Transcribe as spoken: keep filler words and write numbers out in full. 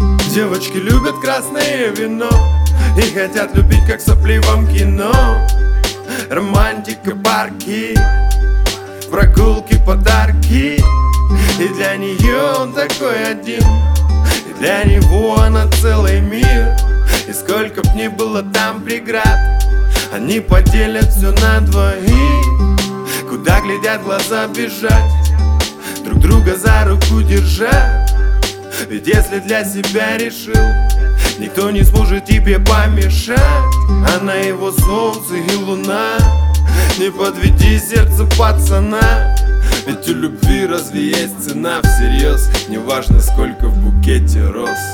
Девочки любят красное вино и хотят любить, как в сопливом кино. Романтика, парки, прогулки, подарки. И для нее он такой один, и для него она целый мир. И сколько б ни было там преград, они поделят все на двоих. Куда глядят глаза бежать, друг друга за руку держать. Ведь если для себя решил, никто не сможет тебе помешать. Она его солнце и луна, не подведи сердце пацана. Ведь у любви разве есть цена всерьез? Неважно, сколько в букете роз.